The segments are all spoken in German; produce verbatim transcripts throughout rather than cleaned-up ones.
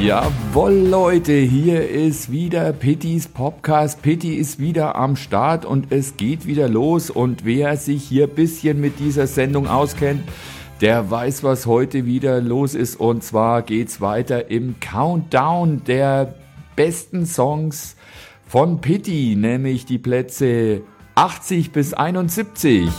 Jawohl, Leute, hier ist wieder Pittys Podcast. Pitti ist wieder am Start und es geht wieder los. Und wer sich hier ein bisschen mit dieser Sendung auskennt, der weiß, was heute wieder los ist. Und zwar geht's weiter im Countdown der besten Songs von Pitti, nämlich die Plätze achtzig bis einundsiebzig.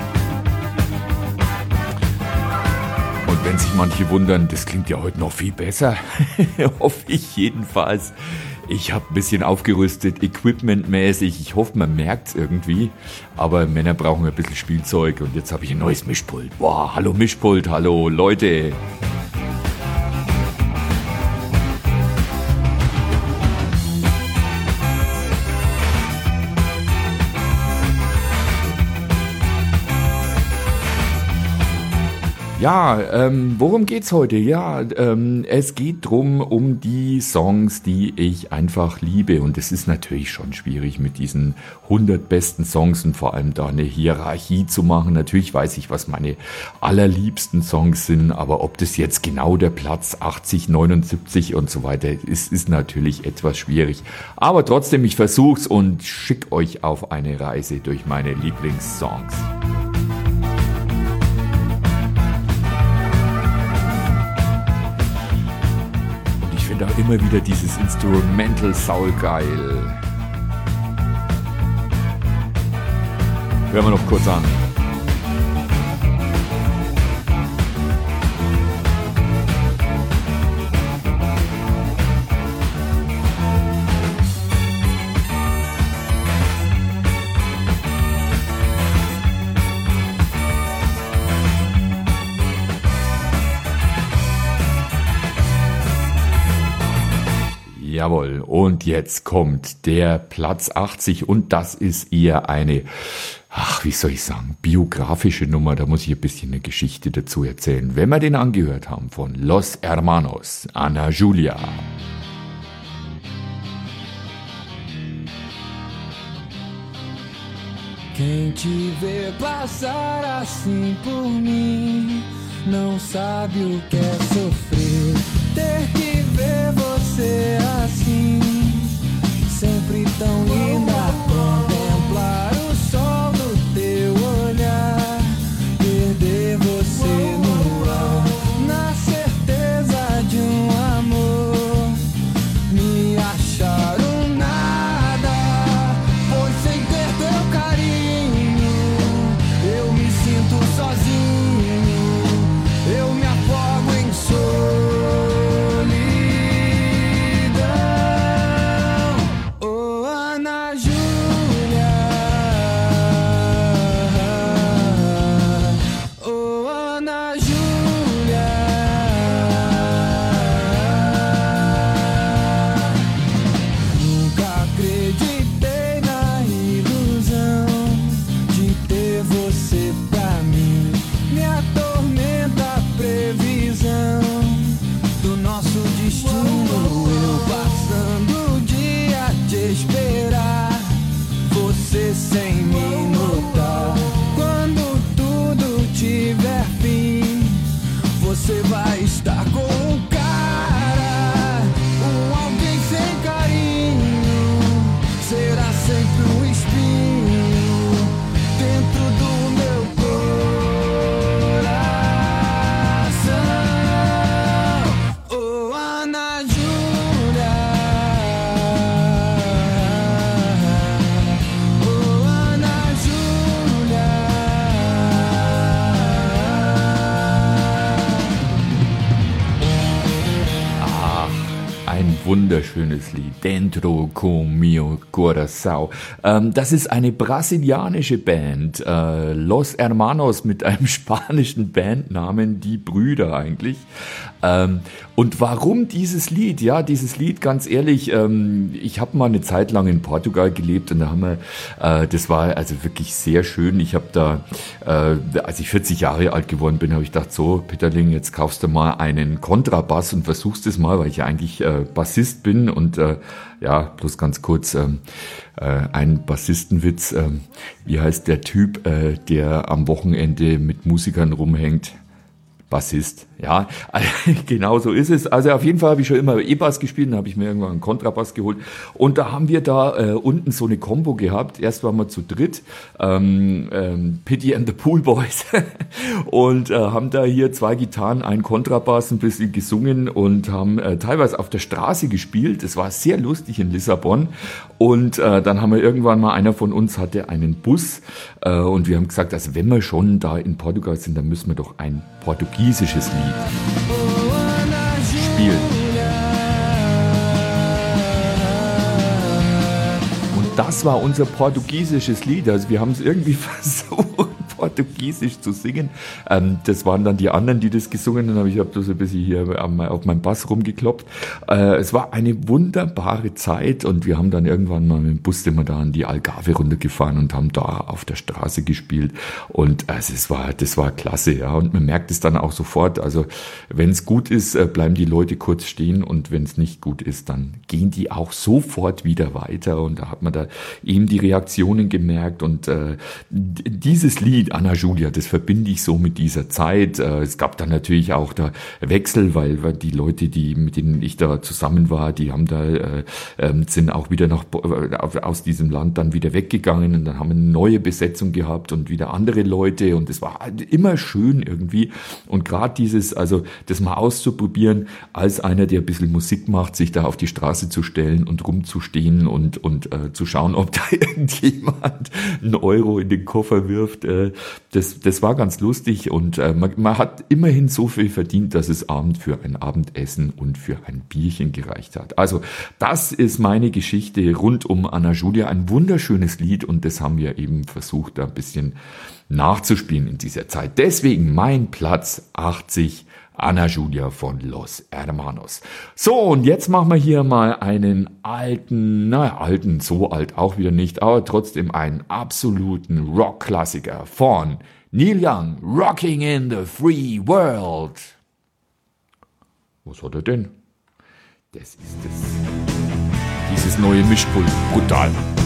Und wenn sich manche wundern, das klingt ja heute noch viel besser, hoffe ich jedenfalls. Ich habe ein bisschen aufgerüstet, equipmentmäßig. Ich hoffe, man merkt es irgendwie. Aber Männer brauchen ein bisschen Spielzeug und jetzt habe ich ein neues Mischpult. Boah, hallo Mischpult, hallo Leute. Ja, ähm, worum geht's heute? Ja, ähm, es geht drum um die Songs, die ich einfach liebe. Und es ist natürlich schon schwierig, mit diesen hundert besten Songs und vor allem da eine Hierarchie zu machen. Natürlich weiß ich, was meine allerliebsten Songs sind, aber ob das jetzt genau der Platz achtzig, neunundsiebzig und so weiter ist, ist natürlich etwas schwierig. Aber trotzdem, ich versuch's und schick euch auf eine Reise durch meine Lieblingssongs. Da immer wieder dieses Instrumental saugeil. Hören wir noch kurz an. Jawohl, und jetzt kommt der Platz achtzig und das ist eher eine, ach, wie soll ich sagen, biografische Nummer, da muss ich ein bisschen eine Geschichte dazu erzählen. Wenn wir den angehört haben von Los Hermanos, Ana Julia. Quem te vê passar assim por mim não sabe o que é sofrer, ter que ver você assim, sempre tão linda, contemplar o sol do teu olhar, perder você no ar, na certeza de um amor, me achar um nada, pois sem ter teu carinho, eu me sinto sozinho, eu me afogo em solidão. Oh, Ana Júlia, oh, Ana Júlia, nunca acreditei na ilusão de ter você pra mim, me atormenta a previsão do nosso destino, eu passando o dia a te esperar, você sem me notar, quando tudo tiver fim, você vai estar com um cara, um alguém sem carinho, será sempre um espinho dentro do meu coração. Oh, Ana Júlia, oh, Ana Júlia. Ein wunderschönes Lied, Dentro con mio corazón. Ähm, das ist eine brasilianische Band, äh, Los Hermanos mit einem spanischen Bandnamen, die Brüder eigentlich. Ähm, und warum dieses Lied? Ja, dieses Lied, ganz ehrlich, ähm, ich habe mal eine Zeit lang in Portugal gelebt und da haben wir, äh, das war also wirklich sehr schön. Ich habe da, äh, als ich vierzig Jahre alt geworden bin, habe ich gedacht, so Peterling, jetzt kaufst du mal einen Kontrabass und versuchst es mal, weil ich ja eigentlich äh, Bassist bin und äh, ja, bloß ganz kurz, ähm, äh, ein Bassistenwitz, äh, wie heißt der Typ, äh, der am Wochenende mit Musikern rumhängt? Bassist, ja, genau so ist es. Also auf jeden Fall habe ich schon immer E-Bass gespielt, dann habe ich mir irgendwann einen Kontrabass geholt und da haben wir da äh, unten so eine Combo gehabt. Erst waren wir zu dritt, ähm, ähm, Pity and the Pool Boys und äh, haben da hier zwei Gitarren, einen Kontrabass, ein bisschen gesungen und haben äh, teilweise auf der Straße gespielt. Es war sehr lustig in Lissabon und äh, dann haben wir irgendwann mal, einer von uns hatte einen Bus äh, und wir haben gesagt, also wenn wir schon da in Portugal sind, dann müssen wir doch ein portugiesisches Lied spielen. Und das war unser portugiesisches Lied. Also wir haben es irgendwie versucht, portugiesisch zu singen. Ähm, das waren dann die anderen, die das gesungen haben. Ich habe da so ein bisschen hier auf meinem Bass rumgeklopft. Äh, es war eine wunderbare Zeit und wir haben dann irgendwann mal mit dem Bus immer da an die Algarve runtergefahren und haben da auf der Straße gespielt. Und also es war, das war klasse, ja. Und man merkt es dann auch sofort. Also wenn es gut ist, bleiben die Leute kurz stehen und wenn es nicht gut ist, dann gehen die auch sofort wieder weiter. Und da hat man da eben die Reaktionen gemerkt und äh, dieses Lied Ana Julia, das verbinde ich so mit dieser Zeit. Es gab dann natürlich auch da Wechsel, weil die Leute, die mit denen ich da zusammen war, die haben da äh, sind auch wieder nach aus diesem Land dann wieder weggegangen und dann haben wir eine neue Besetzung gehabt und wieder andere Leute und es war immer schön irgendwie und gerade dieses, also das mal auszuprobieren, als einer, der ein bisschen Musik macht, sich da auf die Straße zu stellen und rumzustehen und und äh, zu schauen, ob da irgendjemand einen Euro in den Koffer wirft. Äh, das das war ganz lustig und äh, man, man hat immerhin so viel verdient, dass es Abend für ein Abendessen und für ein Bierchen gereicht hat. Also das ist meine Geschichte rund um Ana Julia, ein wunderschönes Lied und das haben wir eben versucht, da ein bisschen nachzuspielen in dieser Zeit. Deswegen mein Platz achtzig, Ana Julia von Los Hermanos. So, und jetzt machen wir hier mal einen alten, naja, alten, so alt auch wieder nicht, aber trotzdem einen absoluten Rock-Klassiker von Neil Young, Rocking in the Free World. Was hat er denn? Das ist das. Dieses neue Mischpult. Brutal.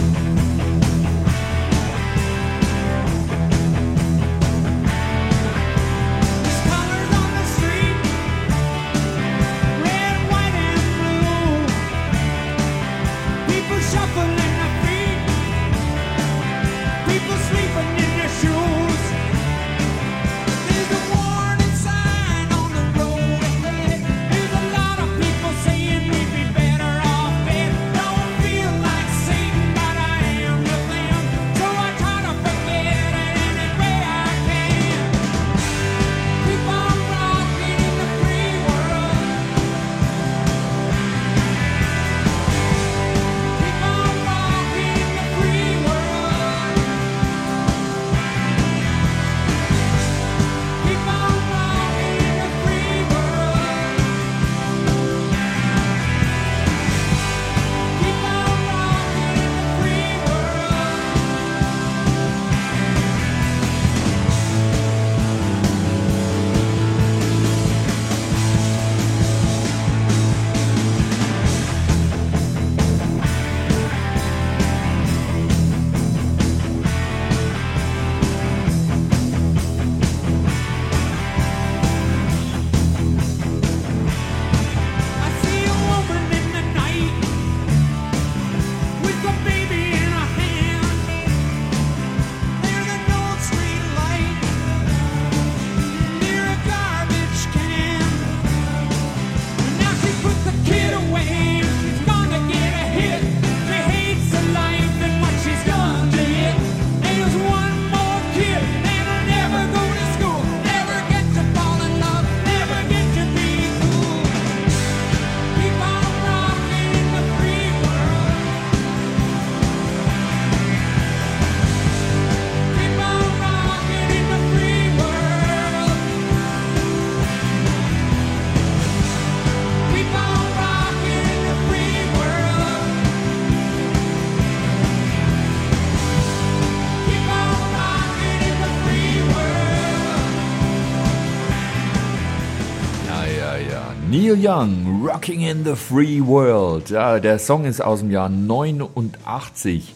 Neil Young, Rocking in the Free World. Ja, der Song ist aus dem Jahr neunundachtzig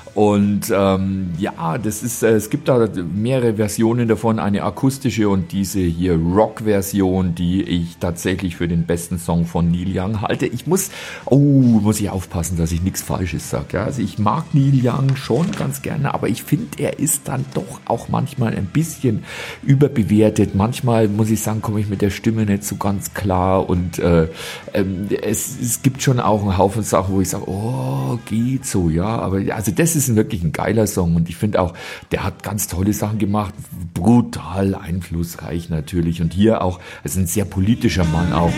Und ähm, ja, das ist, äh, es gibt da mehrere Versionen davon, eine akustische und diese hier Rock-Version, die ich tatsächlich für den besten Song von Neil Young halte. Ich muss, oh, muss ich aufpassen, dass ich nichts Falsches sage. Ja? Also ich mag Neil Young schon ganz gerne, aber ich finde, er ist dann doch auch manchmal ein bisschen überbewertet. Manchmal, muss ich sagen, komme ich mit der Stimme nicht so ganz klar und äh, ähm, es, es gibt schon auch einen Haufen Sachen, wo ich sage, oh, geht so, ja, aber also das ist ein, wirklich ein geiler Song und ich finde auch, der hat ganz tolle Sachen gemacht, brutal einflussreich natürlich und hier auch, es ist ein sehr politischer Mann auch.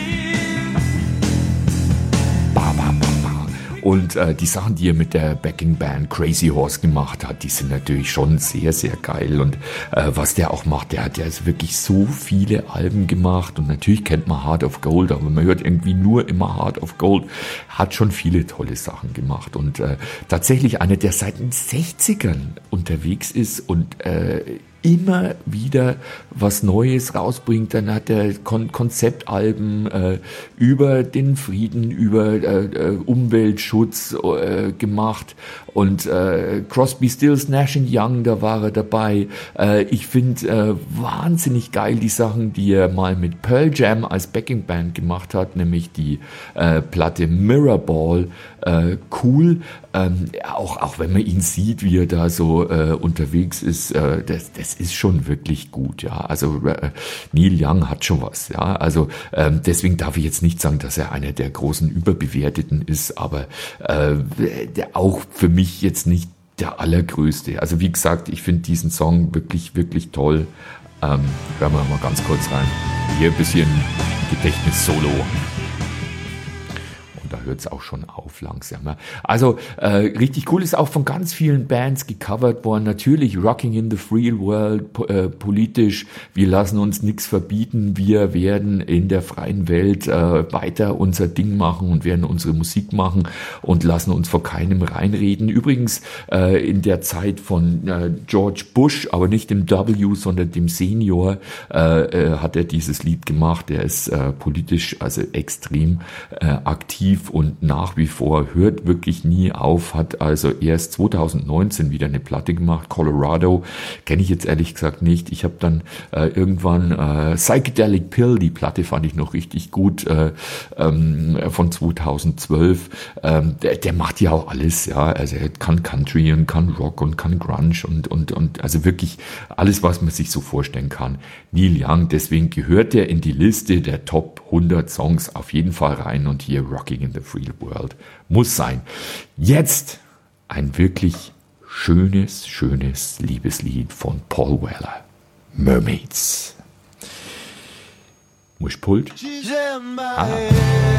Ba, ba, ba, ba. Und äh, die Sachen, die er mit der Backing Band Crazy Horse gemacht hat, die sind natürlich schon sehr, sehr geil. Und äh, was der auch macht, der hat ja also wirklich so viele Alben gemacht. Und natürlich kennt man Heart of Gold, aber man hört irgendwie nur immer Heart of Gold. Hat schon viele tolle Sachen gemacht. Und äh, tatsächlich einer, der seit den sechzigern unterwegs ist und äh, immer wieder was Neues rausbringt. Dann hat er Kon- Konzeptalben äh, über den Frieden, über äh, Umweltschutz äh, gemacht und äh, Crosby, Stills, Nash and Young, da war er dabei. Äh, ich finde äh, wahnsinnig geil die Sachen, die er mal mit Pearl Jam als Backingband gemacht hat, nämlich die äh, Platte Mirrorball. Äh, cool, ähm, auch, auch wenn man ihn sieht, wie er da so äh, unterwegs ist, äh, das, das ist schon wirklich gut, ja, also äh, Neil Young hat schon was, ja, also ähm, deswegen darf ich jetzt nicht sagen, dass er einer der großen Überbewerteten ist, aber äh, der auch für mich jetzt nicht der allergrößte, also wie gesagt, ich finde diesen Song wirklich, wirklich toll, ähm, hören wir mal ganz kurz rein, hier ein bisschen Gedächtnis-Solo. Da hört es auch schon auf langsam. Also äh, richtig cool, ist auch von ganz vielen Bands gecovert worden. Natürlich Rocking in the Free World, po- äh, politisch. Wir lassen uns nichts verbieten. Wir werden in der freien Welt äh, weiter unser Ding machen und werden unsere Musik machen und lassen uns vor keinem reinreden. Übrigens äh, in der Zeit von äh, George Bush, aber nicht dem W, sondern dem Senior, äh, äh, hat er dieses Lied gemacht. Der ist äh, politisch also extrem äh, aktiv und nach wie vor hört wirklich nie auf, hat also erst zwanzig neunzehn wieder eine Platte gemacht, Colorado, kenne ich jetzt ehrlich gesagt nicht. Ich habe dann äh, irgendwann äh, Psychedelic Pill, die Platte fand ich noch richtig gut, äh, ähm, von zweitausendzwölf. Ähm, der, der macht ja auch alles, ja, also er kann Country und kann Rock und kann Grunge und, und, und also wirklich alles, was man sich so vorstellen kann. Neil Young, deswegen gehört er in die Liste der Top hundert Songs auf jeden Fall rein und hier Rocking in the Free World muss sein. Jetzt ein wirklich schönes, schönes Liebeslied von Paul Weller. Mermaids. Muschpult. She's in my Ah. head.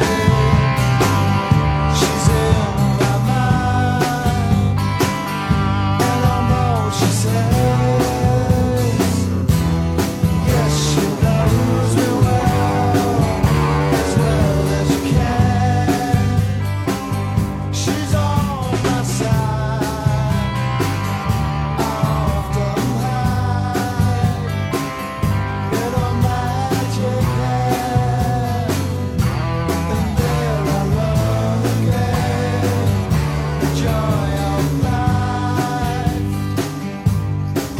She's in my mind. And I know she says, yes, she knows me well, as well as you can. She's on my side. I often hide in a magic hand. And there I run again. The joy of life.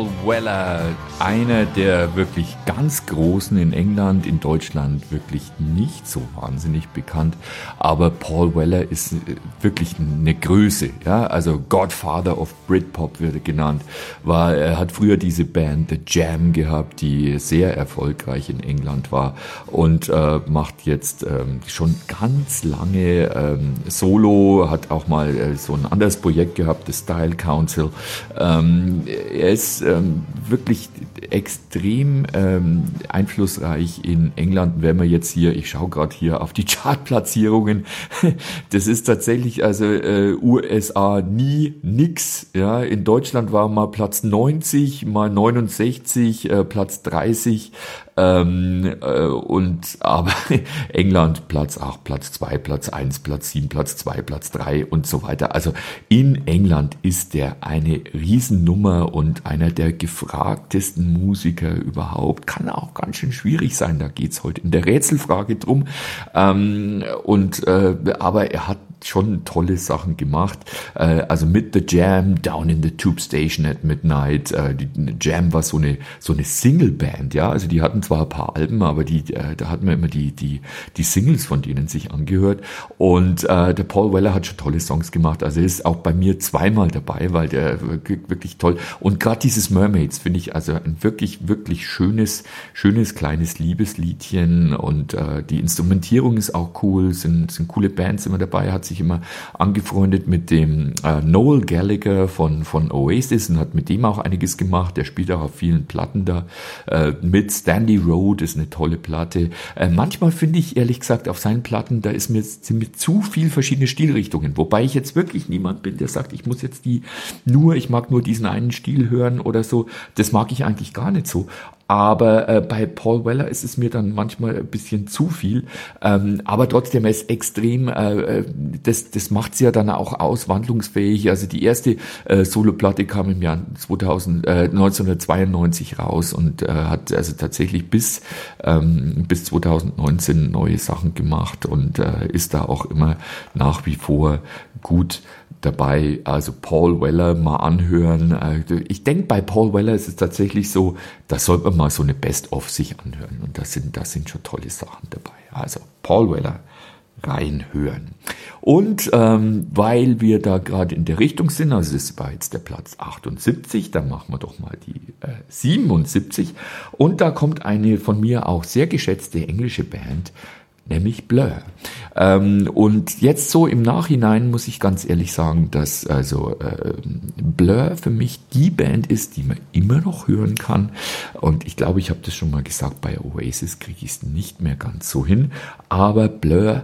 Paul Weller, einer der wirklich ganz Großen in England, in Deutschland wirklich nicht so wahnsinnig bekannt, aber Paul Weller ist wirklich eine Größe, ja, also Godfather of Britpop wird er genannt, war, er hat früher diese Band The Jam gehabt, die sehr erfolgreich in England war und äh, macht jetzt ähm, schon ganz lange ähm, Solo, hat auch mal äh, so ein anderes Projekt gehabt, The Style Council. Ähm, er ist ähm, wirklich extrem ähm, einflussreich in England. Wenn man jetzt hier, ich schaue gerade hier auf die Chartplatzierungen, das ist tatsächlich also äh, U S A nie nix. Ja, in Deutschland war mal Platz neunzig, mal neunundsechzig, äh, Platz dreißig. Ähm, äh, und aber England Platz acht, Platz zwei, Platz eins, Platz sieben, Platz zwei, Platz drei und so weiter. Also in England ist der eine Riesennummer und einer der gefragtesten Musiker überhaupt. Kann auch ganz schön schwierig sein, da geht's heute in der Rätselfrage drum. Ähm, und äh, aber er hat schon tolle Sachen gemacht. Äh, also mit The Jam, Down in the Tube Station at Midnight. Äh, die Jam war so eine so eine Singleband, ja. Also die hatten zwar ein paar Alben, aber die äh, da hat man immer die die die Singles von denen sich angehört. Und äh, der Paul Weller hat schon tolle Songs gemacht. Also er ist auch bei mir zweimal dabei, weil der wirklich, wirklich toll. Und gerade dieses Mermaids finde ich also ein wirklich wirklich schönes schönes kleines Liebesliedchen und äh, die Instrumentierung ist auch cool. Sind sind coole Bands immer dabei. Hat sich immer angefreundet mit dem äh, Noel Gallagher von von Oasis und hat mit dem auch einiges gemacht. Der spielt auch auf vielen Platten da. Äh, mit Stanley Road ist eine tolle Platte. Äh, manchmal finde ich ehrlich gesagt auf seinen Platten, da ist mir, sind mir zu viel verschiedene Stilrichtungen. Wobei ich jetzt wirklich niemand bin, der sagt, ich muss jetzt die nur, ich mag nur diesen einen Stil hören oder so. Das mag ich eigentlich gar nicht so. Aber äh, bei Paul Weller ist es mir dann manchmal ein bisschen zu viel. Ähm, aber trotzdem, er ist extrem, äh, das, das macht sie ja dann auch aus, wandlungsfähig. Also die erste äh, Soloplatte kam im Jahr zweitausend, äh, neunzehnhundertzweiundneunzig raus und äh, hat also tatsächlich bis, ähm, bis zweitausendneunzehn neue Sachen gemacht und äh, ist da auch immer nach wie vor gut dabei. Also Paul Weller mal anhören. Ich denke, bei Paul Weller ist es tatsächlich so, da sollte man mal so eine Best-of sich anhören. Und da sind, da sind schon tolle Sachen dabei. Also Paul Weller reinhören. Und ähm, weil wir da gerade in der Richtung sind, also es war jetzt der Platz achtundsiebzig, dann machen wir doch mal die äh, siebenundsiebzig. Und da kommt eine von mir auch sehr geschätzte englische Band, nämlich Blur. Ähm, und jetzt so im Nachhinein muss ich ganz ehrlich sagen, dass also äh, Blur für mich die Band ist, die man immer noch hören kann. Und ich glaube, ich habe das schon mal gesagt, bei Oasis kriege ich es nicht mehr ganz so hin. Aber Blur,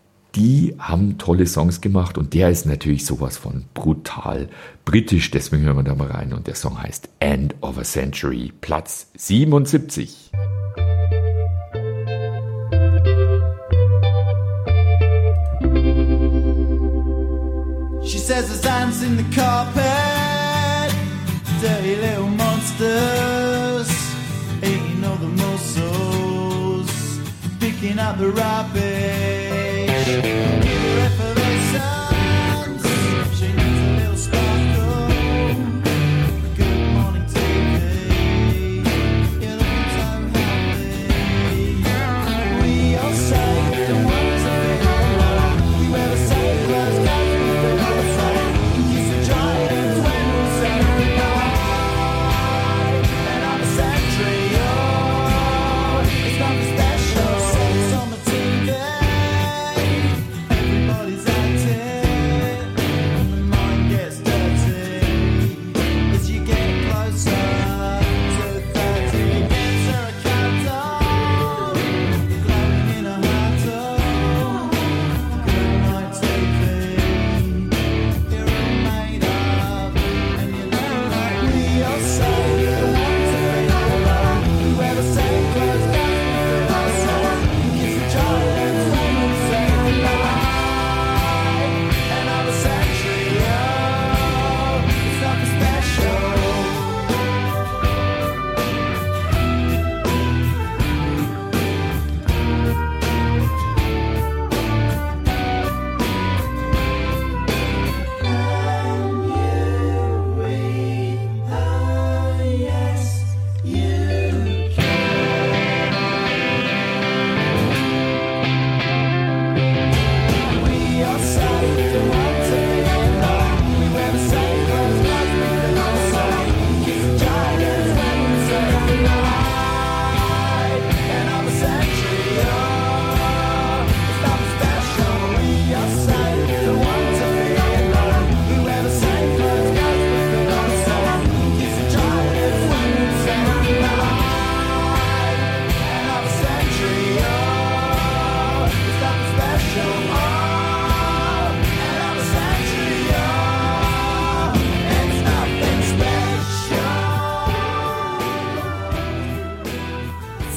die haben tolle Songs gemacht und der ist natürlich sowas von brutal britisch. Deswegen hören wir da mal rein und der Song heißt End of a Century, Platz siebenundsiebzig. She says there's ants in the carpet, dirty little monsters, eating all the muscles, picking up the rubbish. Effervescence, she needs a little sparkle. Good morning T V, you're looking so happy. We all say the words of it all, we better say the words down.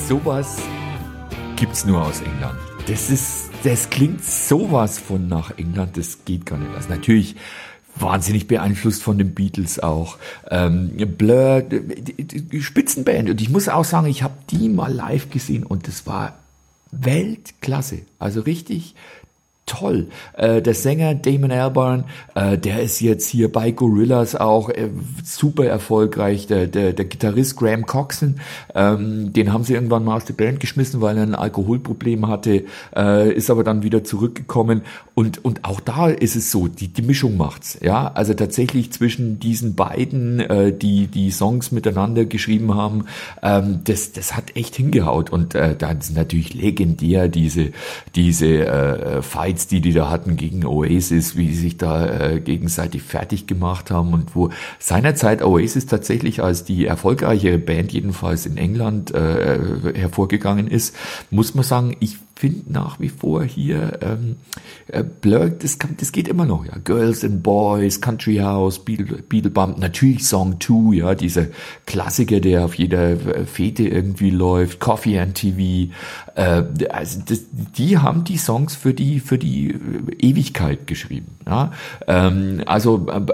sowas gibt's nur aus England. Das ist, das klingt sowas von nach England, das geht gar nicht. Also natürlich wahnsinnig beeinflusst von den Beatles auch. Ähm, Blur, die, die, die Spitzenband. Und ich muss auch sagen, ich habe die mal live gesehen und das war Weltklasse. Also richtig toll. Äh, der Sänger Damon Albarn, äh, der ist jetzt hier bei Gorillaz auch äh, super erfolgreich. Der, der, der Gitarrist Graham Coxon, ähm, den haben sie irgendwann mal aus der Band geschmissen, weil er ein Alkoholproblem hatte, äh, ist aber dann wieder zurückgekommen. Und, und auch da ist es so, die, die Mischung macht's. Ja, also tatsächlich zwischen diesen beiden, äh, die die Songs miteinander geschrieben haben, ähm, das, das hat echt hingehaut. Und äh, dann sind natürlich legendär diese, diese äh, Fights, die die da hatten gegen Oasis, wie die sich da äh, gegenseitig fertig gemacht haben und wo seinerzeit Oasis tatsächlich als die erfolgreichere Band jedenfalls in England äh, hervorgegangen ist, muss man sagen, ich finde nach wie vor hier ähm, äh, Blur, das, kann, das geht immer noch, ja. Girls and Boys, Country House, Beatle, Beatle Bump, natürlich Song zwei, ja, dieser Klassiker, der auf jeder Fete irgendwie läuft, Coffee and T V, äh, also das, die haben die Songs für die für die Ewigkeit geschrieben, ja. Ähm, also äh,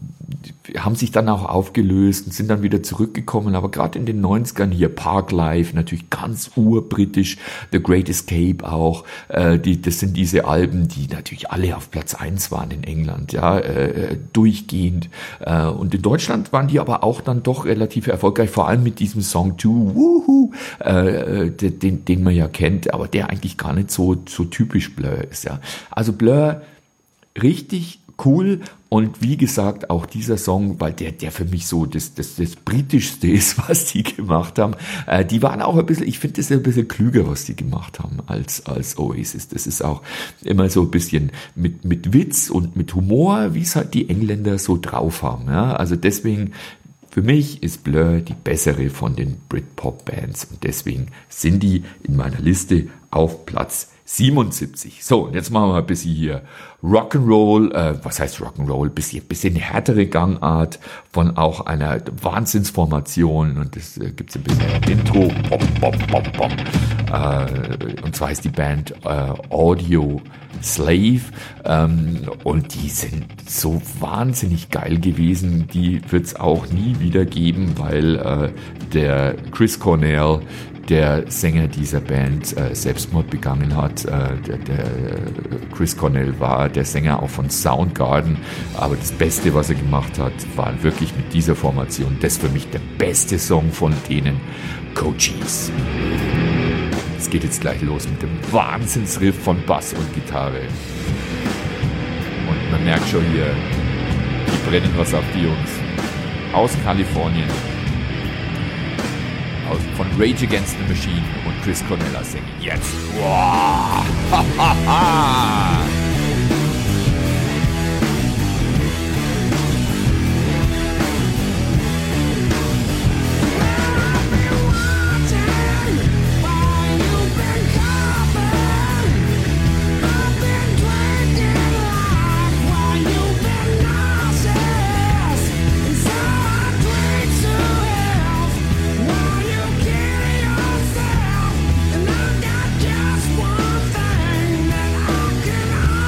haben sich dann auch aufgelöst und sind dann wieder zurückgekommen, aber gerade in den neunzigern hier Park Life, natürlich ganz urbritisch, The Great Escape auch, äh, die, das sind diese Alben, die natürlich alle auf Platz eins waren in England, ja, äh, durchgehend, äh, und in Deutschland waren die aber auch dann doch relativ erfolgreich, vor allem mit diesem Song zwei, Woohoo, äh, den, den man ja kennt, aber der eigentlich gar nicht so, so typisch Blur ist, ja. Also Blur, richtig cool und wie gesagt auch dieser Song, weil der der für mich so das das das britischste ist, was die gemacht haben. Äh, die waren auch ein bisschen, ich finde das ein bisschen klüger, was die gemacht haben als als Oasis. Das ist auch immer so ein bisschen mit mit Witz und mit Humor, wie es halt die Engländer so drauf haben. Ja? Also deswegen für mich ist Blur die bessere von den Britpop-Bands und deswegen sind die in meiner Liste auf Platz siebenundsiebzig. So, und jetzt machen wir ein bisschen hier Rock'n'Roll, äh, was heißt Rock'n'Roll? Bisschen, bisschen härtere Gangart von auch einer Wahnsinnsformation und das äh, gibt's ein bisschen Intro, bom, bom, bom, bom. Äh, und zwar ist die Band äh, Audio Slave ähm, und die sind so wahnsinnig geil gewesen, die wird's auch nie wieder geben, weil äh, der Chris Cornell, der Sänger dieser Band, äh, Selbstmord begangen hat. Äh, der, der Chris Cornell war der Sänger auch von Soundgarden, aber das Beste, was er gemacht hat, war wirklich mit dieser Formation. Das ist für mich der beste Song von denen, Coaches. Es geht jetzt gleich los mit dem Wahnsinnsriff von Bass und Gitarre. Und man merkt schon hier, die brennen was auf die Jungs. Aus Kalifornien. Aus, von Rage Against the Machine und Chris Cornell singen. Jetzt. Wow. And I got just one thing that I can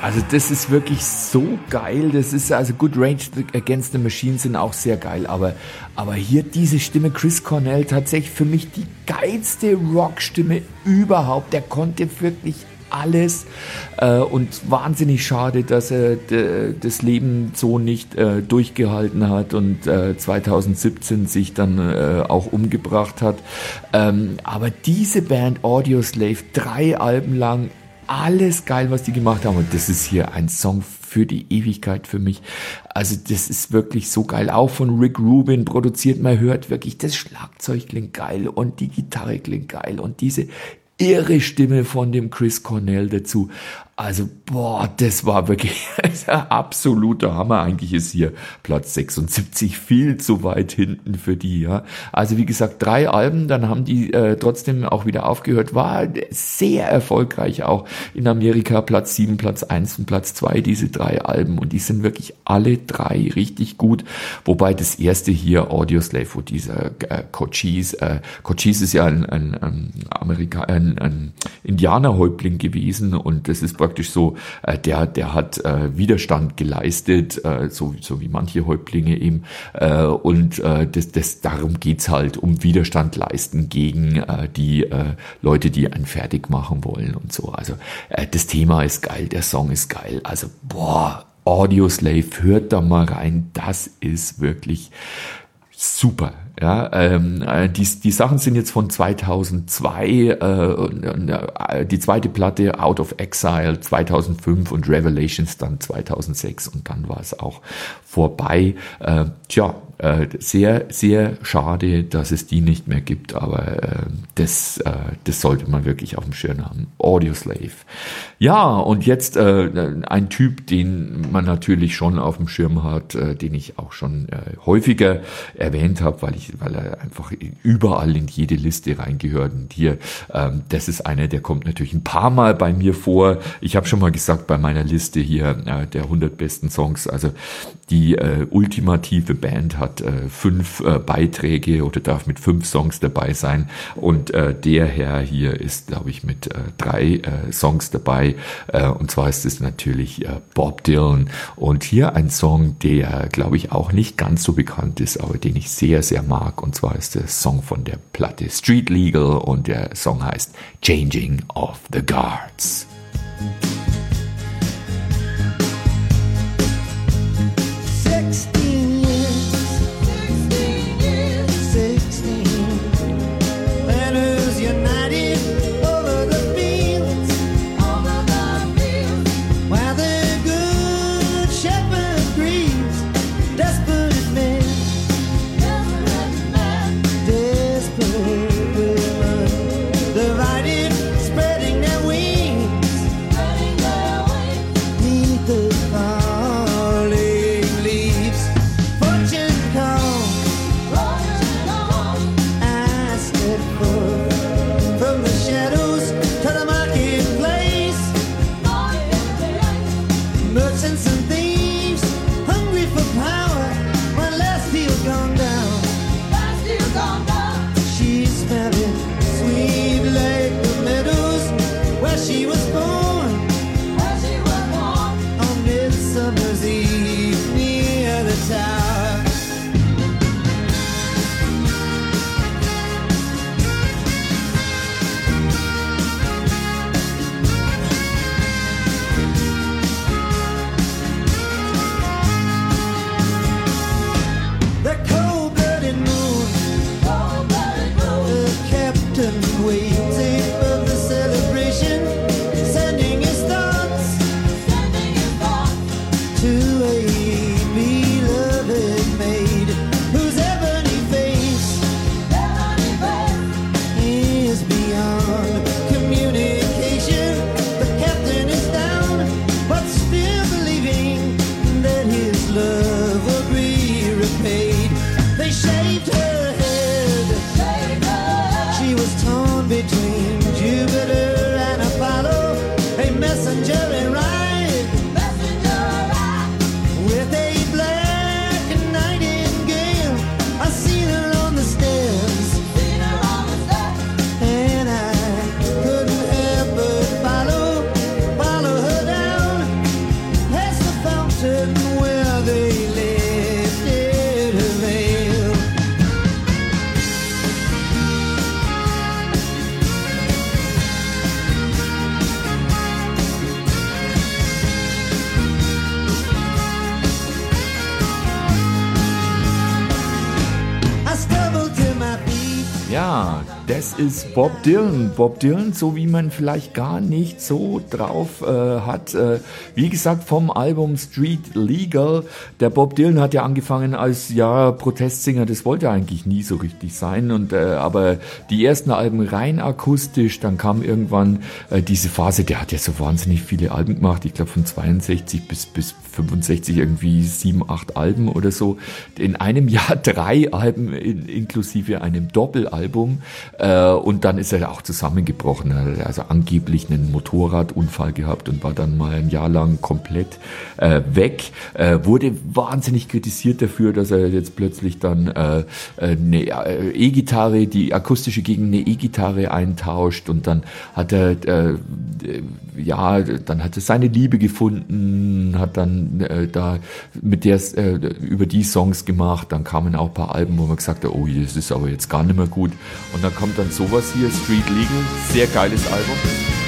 Also das ist wirklich so geil. Das ist also gut, Rage Against the Machine sind auch sehr geil, aber, aber hier diese Stimme, Chris Cornell, tatsächlich für mich die geilste Rockstimme überhaupt. Der konnte wirklich alles äh, und wahnsinnig schade, dass er de, das Leben so nicht äh, durchgehalten hat und äh, zwanzig siebzehn sich dann äh, auch umgebracht hat. Ähm, aber diese Band Audioslave, drei Alben lang, alles geil, was die gemacht haben. Und das ist hier ein Song für die Ewigkeit für mich. Also das ist wirklich so geil. Auch von Rick Rubin produziert. Man hört wirklich, das Schlagzeug klingt geil und die Gitarre klingt geil und diese irre Stimme von dem Chris Cornell dazu. Also, boah, das war wirklich ein absoluter Hammer. Eigentlich ist hier Platz sechsundsiebzig viel zu weit hinten für die, ja. Also, wie gesagt, drei Alben, dann haben die äh, trotzdem auch wieder aufgehört. War sehr erfolgreich auch in Amerika. Platz sieben, Platz eins und Platz zwei, diese drei Alben. Und die sind wirklich alle drei richtig gut. Wobei das erste hier, Audioslave, wo dieser äh, Cochise, äh, Cochise ist ja ein, ein, ein Amerika, ein, ein Indianerhäuptling gewesen und das ist praktisch so, äh, der, der hat äh, Widerstand geleistet, äh, so, so wie manche Häuptlinge eben. Äh, und äh, das, das, darum geht's halt, um Widerstand leisten gegen äh, die äh, Leute, die einen fertig machen wollen und so. Also äh, das Thema ist geil, der Song ist geil. Also boah, Audioslave, hört da mal rein, das ist wirklich super. Ja, ähm, die, die Sachen sind jetzt von zweitausendzwei, äh, die zweite Platte Out of Exile zweitausendfünf und Revelations dann zweitausendsechs und dann war es auch vorbei. Äh, tja, äh, sehr, sehr schade, dass es die nicht mehr gibt, aber äh, das, äh, das sollte man wirklich auf dem Schirm haben. Audioslave. Ja, und jetzt äh, ein Typ, den man natürlich schon auf dem Schirm hat, äh, den ich auch schon äh, häufiger erwähnt habe, weil ich weil er einfach überall in jede Liste reingehört. Und hier, ähm, das ist einer, der kommt natürlich ein paar Mal bei mir vor. Ich habe schon mal gesagt, bei meiner Liste hier äh, der hundert besten Songs, also die äh, ultimative Band hat äh, fünf äh, Beiträge oder darf mit fünf Songs dabei sein. Und äh, der Herr hier ist, glaube ich, mit äh, drei äh, Songs dabei. Äh, und zwar ist es natürlich äh, Bob Dylan. Und hier ein Song, der, glaube ich, auch nicht ganz so bekannt ist, aber den ich sehr, sehr mag. Und zwar ist der Song von der Platte Street Legal und der Song heißt Changing of the Guards. Sixteen years, sixteen, banners united over the fields, where the good shepherd grieves, desperate men, desperate women, divided, spreading their wings, Ja, das ist Bob Dylan. Bob Dylan, so wie man vielleicht gar nicht so drauf äh, hat. Äh, wie gesagt, vom Album Street Legal. Der Bob Dylan hat ja angefangen als ja Protestsänger. Das wollte er eigentlich nie so richtig sein. Und äh, aber die ersten Alben rein akustisch. Dann kam irgendwann äh, diese Phase. Der hat ja so wahnsinnig viele Alben gemacht. Ich glaube von zweiundsechzig bis bis fünfundsechzig irgendwie sieben, acht Alben oder so. In einem Jahr drei Alben in, inklusive einem Doppelalbum. Äh, und dann ist er auch zusammengebrochen. Er hat also angeblich einen Motorradunfall gehabt und war dann mal ein Jahr lang komplett äh, weg. Äh, wurde wahnsinnig kritisiert dafür, dass er jetzt plötzlich dann äh, eine E-Gitarre, die akustische gegen eine E-Gitarre eintauscht und dann hat er äh, ja, dann hat er seine Liebe gefunden, hat dann äh, da mit der äh, über die Songs gemacht, dann kamen auch ein paar Alben, wo man gesagt hat, oh, das ist aber jetzt gar nicht mehr gut. Und dann kommt dann sowas hier, Street Legal, sehr geiles Album.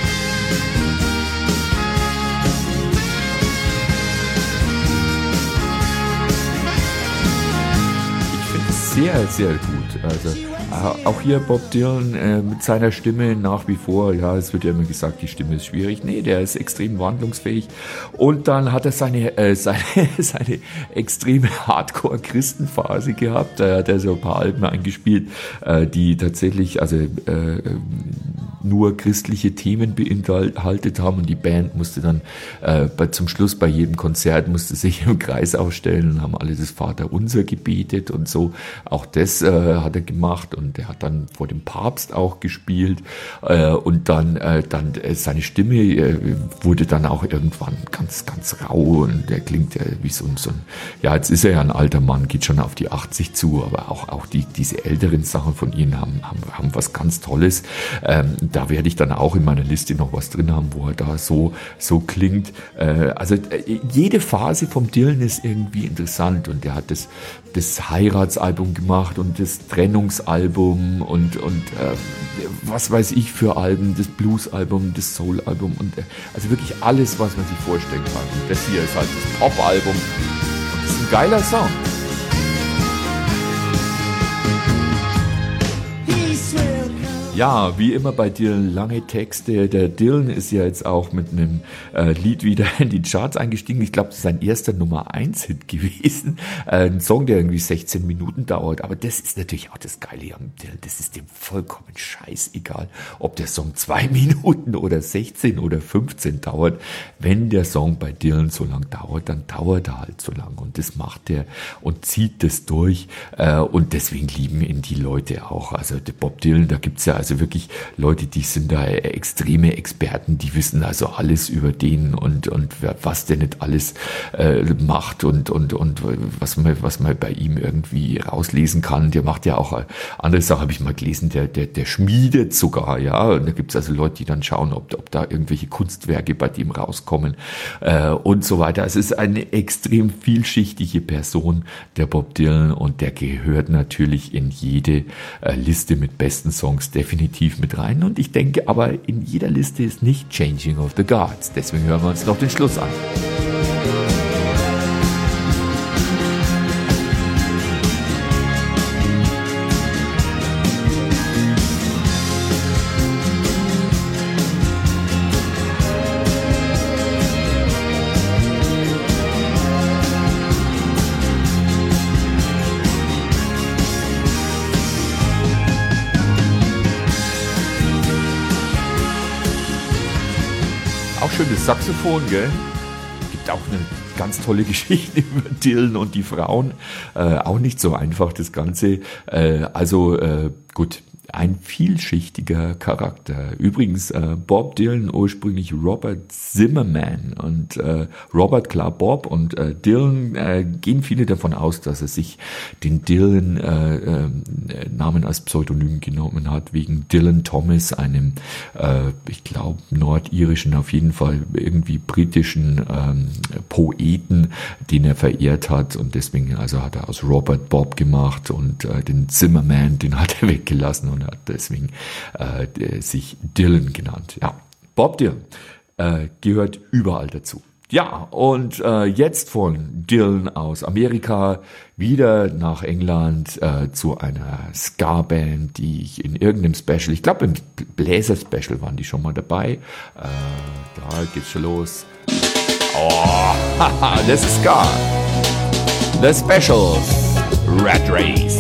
Ich finde es sehr, sehr gut. Also äh, auch hier Bob Dylan äh, mit seiner Stimme nach wie vor, ja, es wird ja immer gesagt, die Stimme ist schwierig. Nee, der ist extrem wandlungsfähig. Und dann hat er seine, äh, seine, seine extreme Hardcore-Christenphase gehabt. Da hat er so ein paar Alben eingespielt, äh, die tatsächlich, also äh, nur christliche Themen beinhaltet haben und die Band musste dann äh, bei, zum Schluss bei jedem Konzert musste sich im Kreis aufstellen und haben alle das Vaterunser gebetet und so. Auch das äh, hat er gemacht und er hat dann vor dem Papst auch gespielt äh, und dann äh, dann äh, seine Stimme äh, wurde dann auch irgendwann ganz ganz rau und er klingt äh, wie so ein, so ein ja, jetzt ist er ja ein alter Mann, geht schon auf die achtzig zu, aber auch auch die diese älteren Sachen von ihm haben haben, haben was ganz Tolles. Ähm, Da werde ich dann auch in meiner Liste noch was drin haben, wo er da so, so klingt. Äh, also äh, jede Phase vom Dylan ist irgendwie interessant und er hat das, das Heiratsalbum gemacht und das Trennungsalbum und, und äh, was weiß ich für Alben, das Bluesalbum, das Soulalbum und äh, also wirklich alles, was man sich vorstellen kann. Und das hier ist halt das Popalbum und das ist ein geiler Song. Ja, wie immer bei Dylan, lange Texte. Der Dylan ist ja jetzt auch mit einem äh, Lied wieder in die Charts eingestiegen. Ich glaube, das ist sein erster Nummer eins Hit gewesen. Äh, ein Song, der irgendwie sechzehn Minuten dauert. Aber das ist natürlich auch das Geile am Dylan. Das ist dem vollkommen scheißegal, ob der Song zwei Minuten oder sechzehn oder fünfzehn dauert. Wenn der Song bei Dylan so lang dauert, dann dauert er halt so lang. Und das macht er und zieht das durch. Äh, und deswegen lieben ihn die Leute auch. Also der Bob Dylan, da gibt's ja also Also wirklich Leute, die sind da extreme Experten, die wissen also alles über den und und was der nicht alles äh, macht und und und was man was man bei ihm irgendwie rauslesen kann. Der macht ja auch äh, andere Sachen, habe ich mal gelesen, der der der schmiedet sogar, ja. Und da gibt's also Leute, die dann schauen, ob ob da irgendwelche Kunstwerke bei dem rauskommen äh, und so weiter. Es ist eine extrem vielschichtige Person, der Bob Dylan, und der gehört natürlich in jede äh, Liste mit besten Songs definitiv mit rein, und ich denke aber, in jeder Liste ist nicht Changing of the Guards. Deswegen hören wir uns noch den Schluss an. Schönes Saxophon, gell? Gibt auch eine ganz tolle Geschichte über Dylan und die Frauen. Äh, auch nicht so einfach, das Ganze. Äh, also äh, gut, ein vielschichtiger Charakter. Übrigens, äh, Bob Dylan, ursprünglich Robert Zimmerman, und äh, Robert, klar, Bob, und äh, Dylan, äh, gehen viele davon aus, dass er sich den Dylan äh, äh, Namen als Pseudonym genommen hat, wegen Dylan Thomas, einem, äh, ich glaube, nordirischen, auf jeden Fall irgendwie britischen ähm, Poeten, den er verehrt hat, und deswegen also hat er aus Robert Bob gemacht, und äh, den Zimmerman, den hat er weggelassen und hat deswegen äh, sich Dylan genannt. Ja, Bob Dylan äh, gehört überall dazu. Ja, und äh, jetzt von Dylan aus Amerika wieder nach England äh, zu einer Ska-Band, die ich in irgendeinem Special, ich glaube im Bläser-Special waren die schon mal dabei. Äh, da geht's schon los. Oh, haha, das ist Ska. The Specials, Rat Race.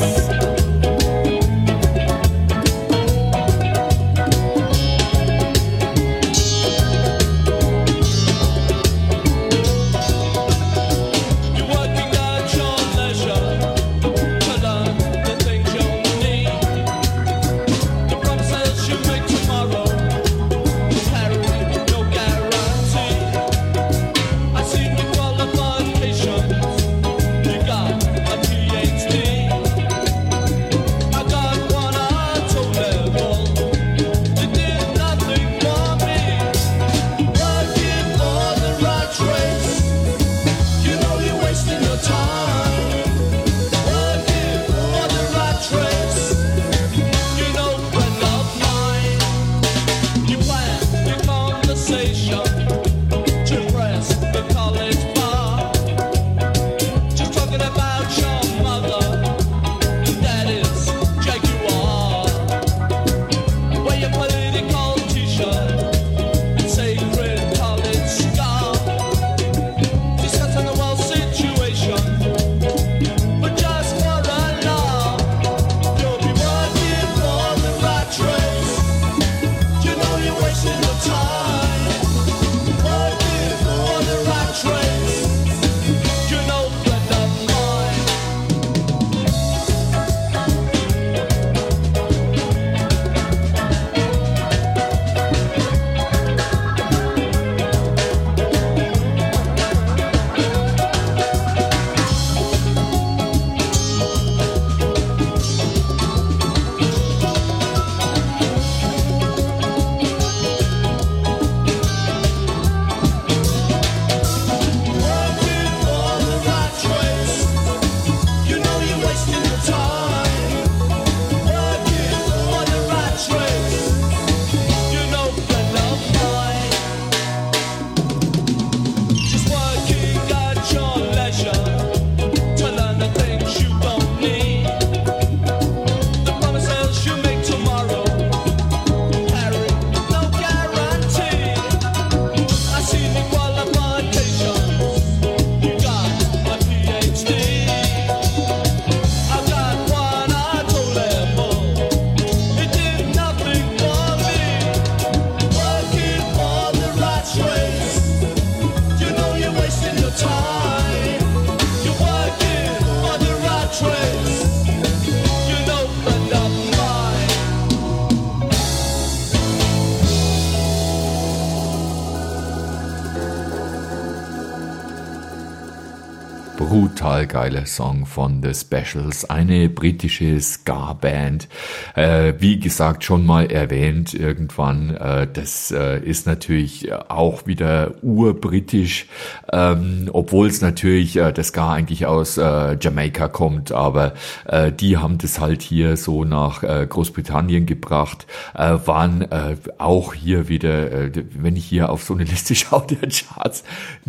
Brutal geiler Song von The Specials, eine britische Ska-Band, äh, wie gesagt schon mal erwähnt irgendwann, äh, das äh, ist natürlich auch wieder urbritisch, ähm, obwohl es natürlich äh, das Ska eigentlich aus äh, Jamaika kommt, aber äh, die haben das halt hier so nach äh, Großbritannien gebracht, äh, waren äh, auch hier wieder, äh, wenn ich hier auf so eine Liste schaue, der Charts,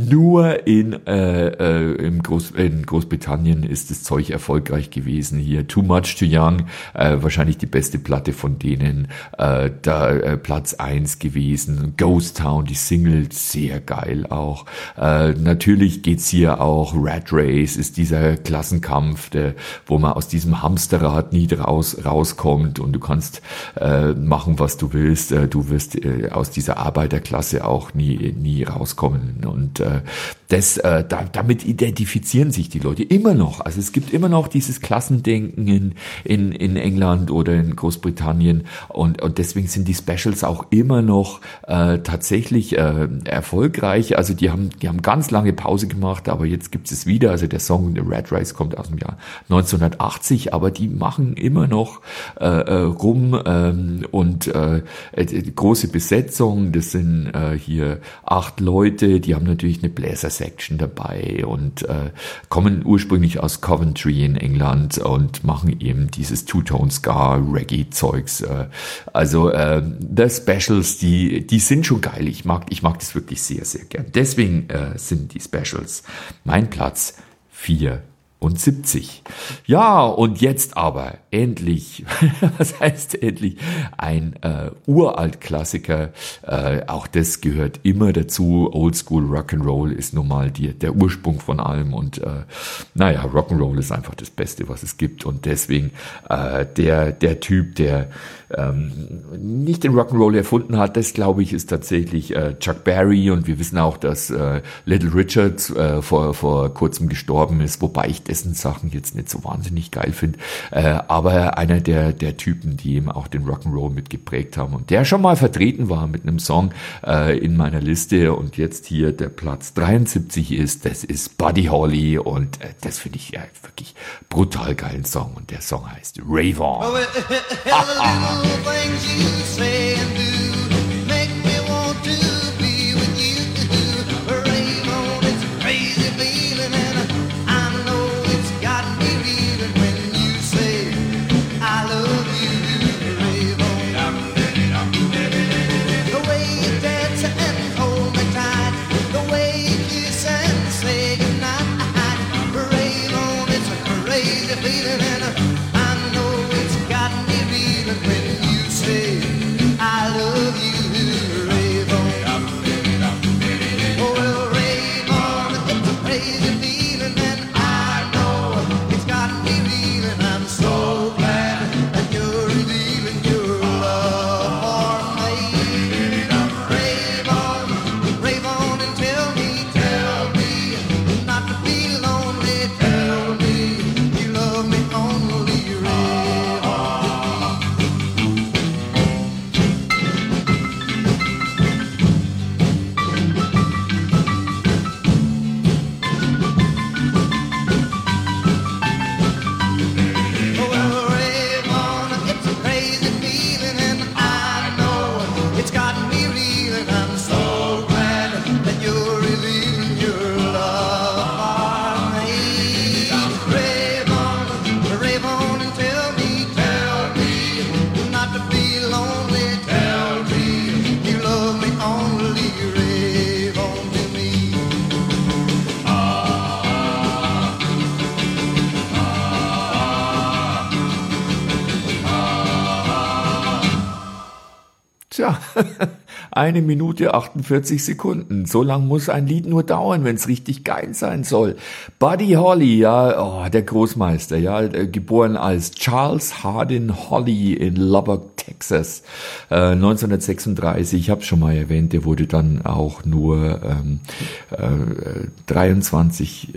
nur in, äh, äh, im Groß, in Großbritannien ist das Zeug erfolgreich gewesen. Hier Too Much Too Young, äh, wahrscheinlich die beste Platte von denen, äh, da äh, Platz eins gewesen. Ghost Town, die Single, sehr geil auch. Äh, natürlich geht's hier auch, Rat Race ist dieser Klassenkampf, der, wo man aus diesem Hamsterrad nie raus, rauskommt und du kannst äh, machen, was du willst. Äh, du wirst äh, aus dieser Arbeiterklasse auch nie, nie rauskommen. Und äh, das, äh, da, damit identifizieren sich die Leute immer noch. Also es gibt immer noch dieses Klassendenken in, in, in England oder in Großbritannien und, und deswegen sind die Specials auch immer noch äh, tatsächlich äh, erfolgreich. Also die haben, die haben ganz lange Pause gemacht, aber jetzt gibt es wieder. Also der Song The Rat Race kommt aus dem Jahr neunzehnhundertachtzig, aber die machen immer noch äh, äh, rum ähm, und äh, äh, große Besetzung. Das sind äh, hier acht Leute, die haben natürlich eine Bläser Section dabei und äh, kommen ursprünglich aus Coventry in England und machen eben dieses Two-Tone-Ska-Reggae-Zeugs. Äh, also äh, The Specials, die die sind schon geil. Ich mag ich mag das wirklich sehr, sehr gern. Deswegen äh, sind die Specials mein Platz vierundsiebzig. Ja, und jetzt aber endlich, was heißt endlich, ein äh, Uralt-Klassiker. Äh, auch das gehört immer dazu. Oldschool Rock'n'Roll ist nun mal die, der Ursprung von allem. Und äh, naja, Rock'n'Roll ist einfach das Beste, was es gibt. Und deswegen äh, der, der Typ, der ähm, nicht den Rock'n'Roll erfunden hat, das glaube ich ist tatsächlich äh, Chuck Berry. Und wir wissen auch, dass äh, Little Richard äh, vor, vor kurzem gestorben ist, wobei ich dessen Sachen jetzt nicht so wahnsinnig geil finde. Äh, aber einer der, der Typen, die eben auch den Rock'n'Roll mitgeprägt haben und der schon mal vertreten war mit einem Song äh, in meiner Liste und jetzt hier der Platz dreiundsiebzig ist, das ist Buddy Holly und äh, das finde ich ja wirklich brutal geilen Song und der Song heißt Rave On. Oh, it, it, it, the little things you say and do make me want to be with you. Rave on, it's a crazy feeling, and I know it's got me reeling when you say I love you. Rave on. The way you dance and hold me tight, the way you kiss and say goodnight. Rave on, it's a crazy feeling, and I know it's got me reeling when you say I love you. Rave on. Oh, well, rave on, it's a crazy feeling, and I know it's got me reeling. I'm so glad that you're revealing your love for me. Rave on, rave on and tell me, tell me not to be lonely. Tell me you love me only. Rave on. Oh, well, rave on, it's a crazy feeling, and I know it's got me reeling. I'm so glad that you're revealing your love for me. Rave on, rave on and tell me, tell me not to be lonely. Tell me you love me only. Rave on to me. Tja, eine Minute achtundvierzig Sekunden. So lang muss ein Lied nur dauern, wenn es richtig geil sein soll. Buddy Holly, ja, oh, der Großmeister, ja, äh, geboren als Charles Hardin Holly in Lubbock, Texas, äh, neunzehnhundertsechsunddreißig. Ich habe schon mal erwähnt, der wurde dann auch nur ähm, äh, dreiundzwanzig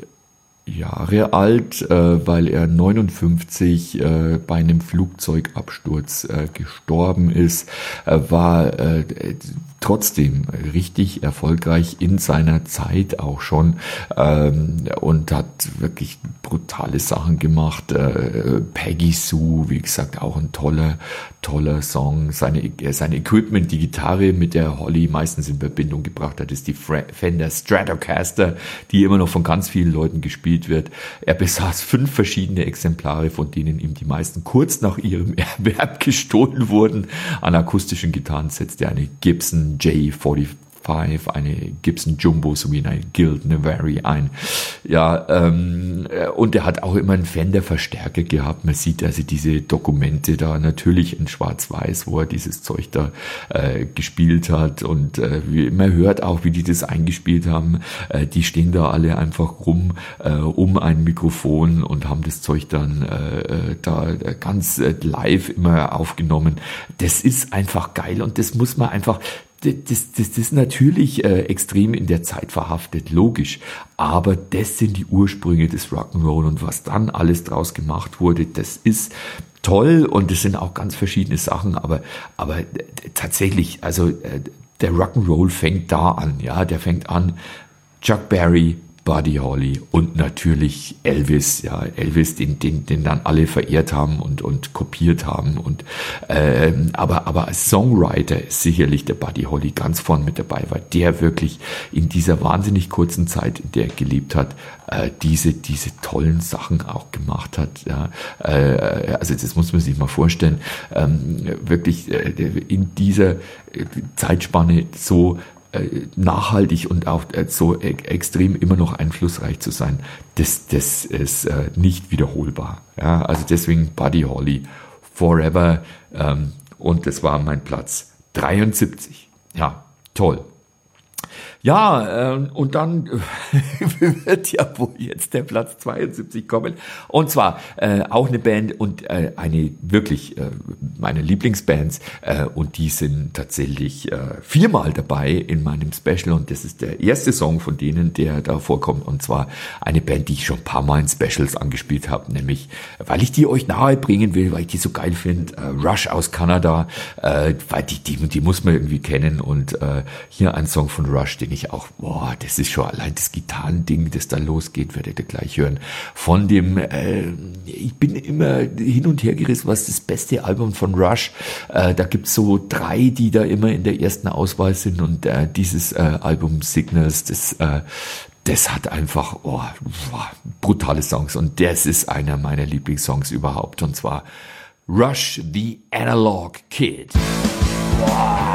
Jahre alt, äh, weil er neunundfünfzig äh, bei einem Flugzeugabsturz äh, gestorben ist, äh, war äh, trotzdem richtig erfolgreich in seiner Zeit auch schon ähm, und hat wirklich brutale Sachen gemacht. Äh, Peggy Sue, wie gesagt, auch ein toller, toller Song. Seine, seine Equipment, die Gitarre, mit der Holly meistens in Verbindung gebracht hat, ist die Fender Stratocaster, die immer noch von ganz vielen Leuten gespielt wird. Er besaß fünf verschiedene Exemplare, von denen ihm die meisten kurz nach ihrem Erwerb gestohlen wurden. An akustischen Gitarren setzte er eine Gibson J fünfundvierzig, eine Gibson Jumbo sowie eine Guild Navari ein. Ja, ähm, und er hat auch immer einen Fender-Verstärker gehabt. Man sieht also diese Dokumente da natürlich in Schwarz-Weiß, wo er dieses Zeug da äh, gespielt hat. Und äh, wie, man hört auch, wie die das eingespielt haben. Äh, die stehen da alle einfach rum äh, um ein Mikrofon und haben das Zeug dann äh, da ganz äh, live immer aufgenommen. Das ist einfach geil und das muss man einfach Das, das, das ist natürlich äh, extrem in der Zeit verhaftet, logisch. Aber das sind die Ursprünge des Rock'n'Roll und was dann alles draus gemacht wurde, das ist toll und das sind auch ganz verschiedene Sachen. Aber, aber äh, tatsächlich, also äh, der Rock'n'Roll fängt da an, ja, der fängt an. Chuck Berry, Buddy Holly und natürlich Elvis, ja, Elvis, den, den, den dann alle verehrt haben und, und kopiert haben. Und, ähm, aber, aber als Songwriter ist sicherlich der Buddy Holly ganz vorn mit dabei, weil der wirklich in dieser wahnsinnig kurzen Zeit, in der er gelebt hat, äh, diese, diese tollen Sachen auch gemacht hat. Ja. Äh, also das muss man sich mal vorstellen, ähm, wirklich äh, in dieser Zeitspanne so nachhaltig und auch so extrem immer noch einflussreich zu sein, das, das ist äh, nicht wiederholbar. Ja, also deswegen Buddy Holly, Forever, ähm, und das war mein Platz dreiundsiebzig. Ja, toll. Ja, äh, und dann wird ja wohl jetzt der Platz zweiundsiebzig kommen. Und zwar äh, auch eine Band und äh, eine wirklich äh, meine Lieblingsbands. Äh, und die sind tatsächlich äh, viermal dabei in meinem Special. Und das ist der erste Song von denen, der da vorkommt. Und zwar eine Band, die ich schon ein paar Mal in Specials angespielt habe. Nämlich, weil ich die euch nahe bringen will, weil ich die so geil finde. Äh, Rush aus Kanada. Äh, weil die, die, die muss man irgendwie kennen. Und äh, hier ein Song von Rush, den ich auch, boah, das ist schon allein das Gitarrending, das da losgeht, werdet ihr gleich hören. Von dem, äh, ich bin immer hin und her gerissen, was das beste Album von Rush, äh, da gibt's so drei, die da immer in der ersten Auswahl sind und äh, dieses äh, Album Signals, das, äh, das hat einfach, oh, boah, brutale Songs und das ist einer meiner Lieblingssongs überhaupt und zwar Rush, the Analog Kid. Wow.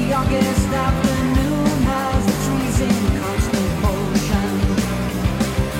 August afternoon has the trees in constant motion.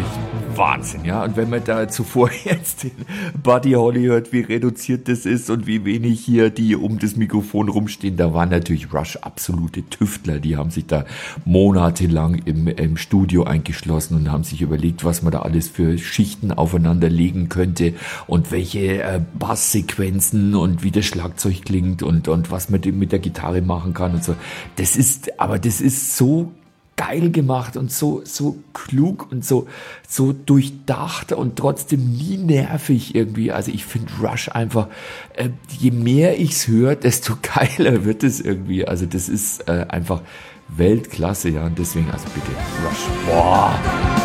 natürlich Wahnsinn, ja. Und wenn man da zuvor jetzt den Buddy Holly hört, wie reduziert das ist und wie wenig hier die um das Mikrofon rumstehen, da waren natürlich Rush absolute Tüftler. Die haben sich da monatelang im, im Studio eingeschlossen und haben sich überlegt, was man da alles für Schichten aufeinander legen könnte und welche äh, Basssequenzen und wie das Schlagzeug klingt und, und was man mit der Gitarre machen kann und so. Das ist, aber das ist so geil gemacht und so so klug und so so durchdacht und trotzdem nie nervig irgendwie. Also ich finde Rush einfach, äh, je mehr ich's höre, desto geiler wird es irgendwie. Also das ist äh, einfach Weltklasse, ja. Und deswegen, also bitte Rush. Boah.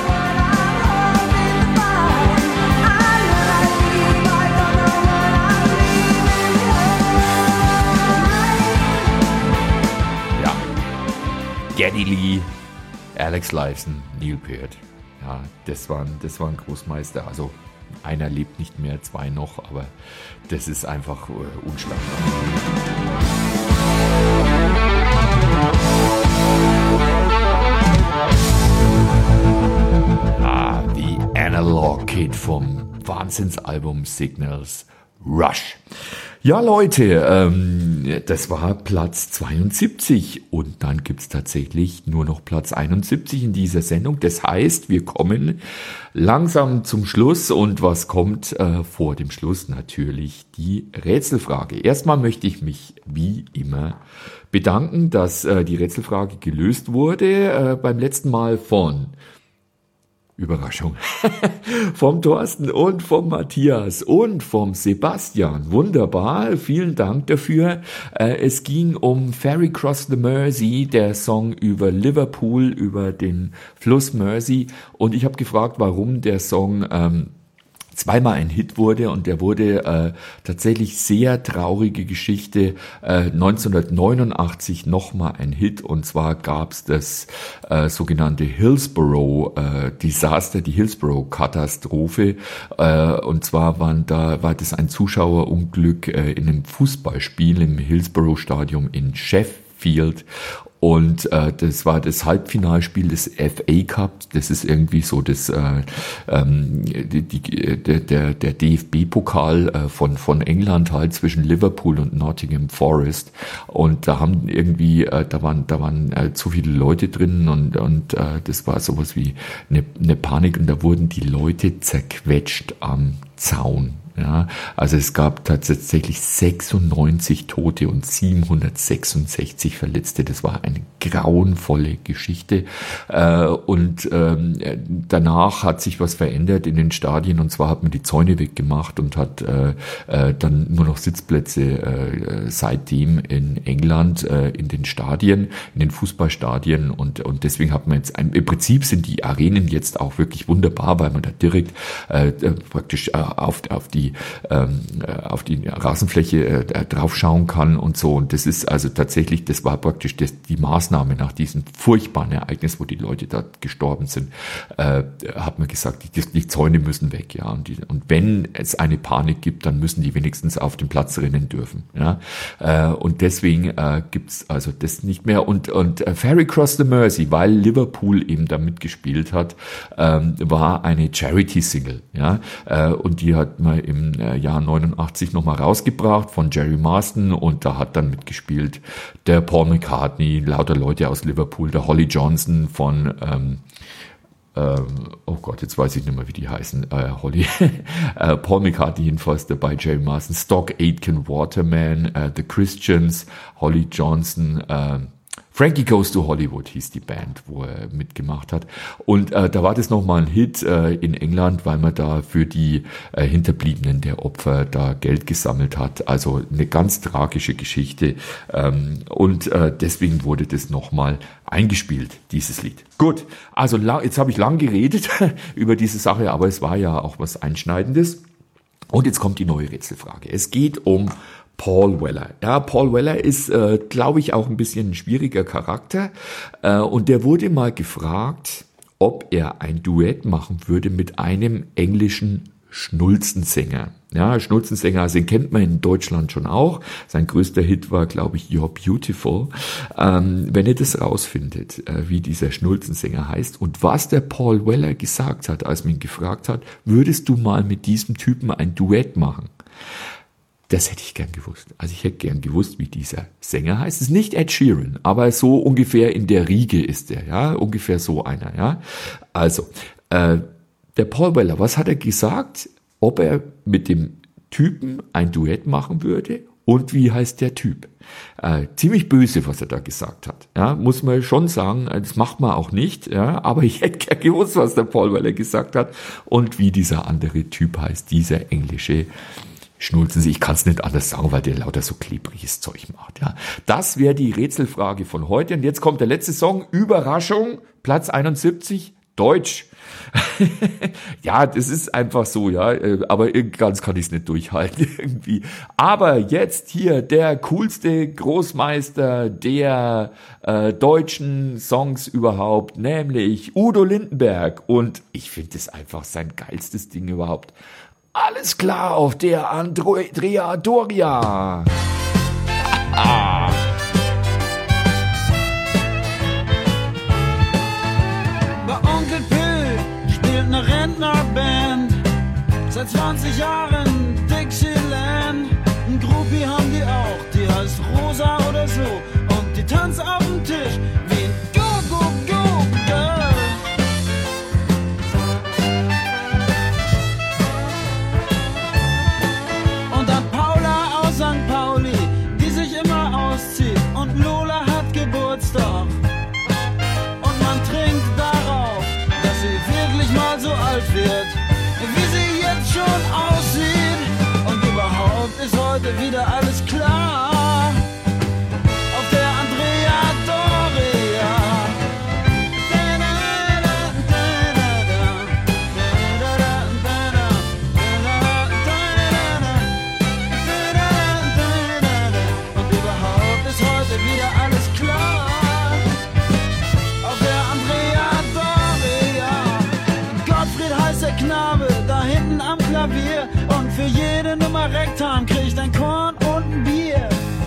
Geddy Lee, Alex Lifeson, Neil Peart. Ja, das waren, das waren Großmeister. Also einer lebt nicht mehr, zwei noch, aber das ist einfach äh, unschlagbar. Ah, The Analog Kid vom Wahnsinnsalbum Signals, Rush. Ja, Leute, ähm, das war Platz zweiundsiebzig und dann gibt's tatsächlich nur noch Platz einundsiebzig in dieser Sendung. Das heißt, wir kommen langsam zum Schluss und was kommt äh, vor dem Schluss? Natürlich die Rätselfrage. Erstmal möchte ich mich wie immer bedanken, dass äh, die Rätselfrage gelöst wurde äh, beim letzten Mal von Überraschung. Vom Thorsten und vom Matthias und vom Sebastian. Wunderbar, vielen Dank dafür. Äh, es ging um Ferry Cross the Mersey, der Song über Liverpool, über den Fluss Mersey. Und ich habe gefragt, warum der Song ähm, zweimal ein Hit wurde und der wurde äh, tatsächlich sehr traurige Geschichte äh, neunzehnhundertneunundachtzig nochmal ein Hit und zwar gab's das äh, sogenannte Hillsborough äh, Desaster, die Hillsborough Katastrophe äh, und zwar waren da war das ein Zuschauerunglück äh, in einem Fußballspiel im Hillsborough Stadium in Sheffield. Und äh, das war das Halbfinalspiel des F A Cup. Das ist irgendwie so das äh, ähm, die, die, der, der, der D F B-Pokal äh, von von England halt zwischen Liverpool und Nottingham Forest. Und da haben irgendwie äh, da waren da waren äh, zu viele Leute drin und und äh, das war sowas wie eine, eine Panik und da wurden die Leute zerquetscht am Zaun. Ja, also es gab tatsächlich sechsundneunzig Tote und siebenhundertsechsundsechzig Verletzte. Das war eine grauenvolle Geschichte. Äh, und ähm, danach hat sich was verändert in den Stadien. Und zwar hat man die Zäune weggemacht und hat äh, äh, dann nur noch Sitzplätze äh, seitdem in England äh, in den Stadien, in den Fußballstadien. Und, und deswegen hat man jetzt, ein, im Prinzip sind die Arenen jetzt auch wirklich wunderbar, weil man da direkt äh, praktisch äh, auf, auf die ähm, auf die Rasenfläche äh, draufschauen kann und so. Und das ist also tatsächlich, das war praktisch das, die Maßnahme nach diesem furchtbaren Ereignis, wo die Leute da gestorben sind, äh, hat man gesagt, die, die Zäune müssen weg, ja. Und, die, und wenn es eine Panik gibt, dann müssen die wenigstens auf den Platz rennen dürfen, ja. Äh, und deswegen äh, gibt's also das nicht mehr. Und und äh, Ferry Cross the Mersey, weil Liverpool eben da mitgespielt hat, ähm, war eine Charity-Single, ja. Äh, und die hat man im Jahr neunundachtzig nochmal rausgebracht von Jerry Marston und da hat dann mitgespielt der Paul McCartney, lauter Leute aus Liverpool, der Holly Johnson von ähm, ähm, oh Gott, jetzt weiß ich nicht mehr, wie die heißen, äh, Holly, äh, Paul McCartney jedenfalls dabei, Jerry Marston, Stock Aitken Waterman, äh, The Christians, Holly Johnson, äh, Frankie Goes to Hollywood hieß die Band, wo er mitgemacht hat. Und äh, da war das nochmal ein Hit äh, in England, weil man da für die äh, Hinterbliebenen der Opfer da Geld gesammelt hat. Also eine ganz tragische Geschichte. Ähm, und äh, deswegen wurde das nochmal eingespielt, dieses Lied. Gut, also lang, jetzt habe ich lang geredet über diese Sache, aber es war ja auch was Einschneidendes. Und jetzt kommt die neue Rätselfrage. Es geht um Paul Weller. Ja, Paul Weller ist, äh, glaube ich, auch ein bisschen ein schwieriger Charakter. Äh, und der wurde mal gefragt, ob er ein Duett machen würde mit einem englischen Schnulzensänger. Ja, Schnulzensänger, also den kennt man in Deutschland schon auch. Sein größter Hit war, glaube ich, You're Beautiful. Ähm, wenn ihr das rausfindet, äh, wie dieser Schnulzensänger heißt und was der Paul Weller gesagt hat, als man ihn gefragt hat, würdest du mal mit diesem Typen ein Duett machen? Das hätte ich gern gewusst. Also ich hätte gern gewusst, wie dieser Sänger heißt. Es ist nicht Ed Sheeran, aber so ungefähr in der Riege ist er, ja, ungefähr so einer, ja. Also, äh, der Paul Weller, was hat er gesagt? Ob er mit dem Typen ein Duett machen würde und wie heißt der Typ. Äh, ziemlich böse, was er da gesagt hat. Ja, muss man schon sagen, das macht man auch nicht, ja, aber ich hätte gern gewusst, was der Paul Weller gesagt hat und wie dieser andere Typ heißt, dieser englische Schnulzen. Ich kann es nicht anders sagen, weil der lauter so klebriges Zeug macht. Ja, das wäre die Rätselfrage von heute. Und jetzt kommt der letzte Song, Überraschung, Platz einundsiebzig, Deutsch. Ja, das ist einfach so, ja, aber ganz kann ich es nicht durchhalten irgendwie. Aber jetzt hier der coolste Großmeister der äh, deutschen Songs überhaupt, nämlich Udo Lindenberg. Und ich finde es einfach sein geilstes Ding überhaupt. Alles klar auf der Andrea Doria. Ah. Eine Rentnerband, seit zwanzig Jahren Dixieland. Ein Groupie haben die auch, die heißt Rosa oder so. Und die tanzt auf dem Tisch wie ein Go-Go-Go-Girl. Und dann Paula aus Sankt Pauli, die sich immer auszieht. Und Lola hat Geburtstag. Und man trinkt darauf, dass sie wirklich mal so alt wird, wie sie jetzt schon aussieht. Und überhaupt ist heute wieder alles klar auf der Andrea Doria. Und überhaupt ist heute wieder alles klar auf der Andrea Doria. Gottfried heißt der Knabe, da hinten am Klavier. Und für jede Nummer Rektam kriegt ein Korn und ein Bier.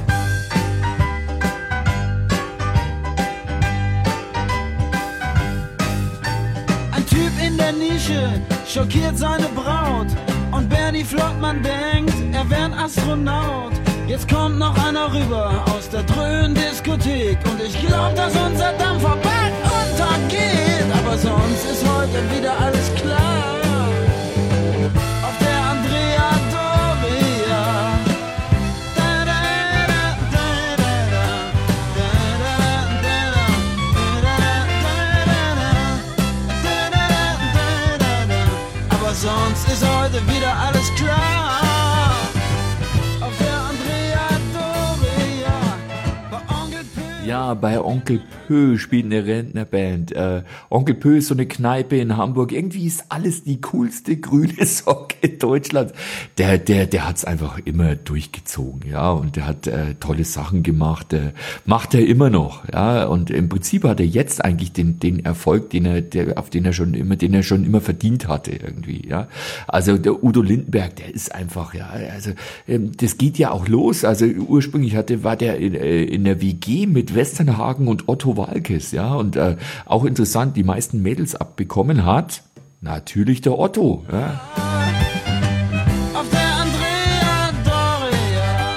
Ein Typ in der Nische schockiert seine Braut. Und Bernie Flottmann denkt, er wär ein Astronaut. Jetzt kommt noch einer rüber aus der Dröhn-Diskothek. Und ich glaub, dass unser Dampfer bald untergeht. Aber sonst ist heute wieder alles klar auf der Andrea Doria. Da, da, da, da, da, da, da, da, da, da, da. Aber sonst ist heute wieder alles klar auf der Andrea Doria. Bei Onkel P. Ja, bei Onkel Pö spielt eine Rentnerband. Äh, Onkel Pö ist so eine Kneipe in Hamburg. Irgendwie ist alles die coolste grüne Socke Deutschlands. Der, der, der hat's einfach immer durchgezogen, ja. Und der hat äh, tolle Sachen gemacht. Äh, macht er immer noch, ja. Und im Prinzip hat er jetzt eigentlich den, den Erfolg, den er, der, auf den er schon immer, den er schon immer verdient hatte, irgendwie, ja. Also der Udo Lindenberg, der ist einfach, ja. Also ähm, das geht ja auch los. Also ursprünglich hatte, war der in, äh, in der W G mit Westernhagen und Otto Waalkes, ja, und äh, auch interessant, die meisten Mädels abbekommen hat natürlich der Otto, ja. Auf der Andrea Doria.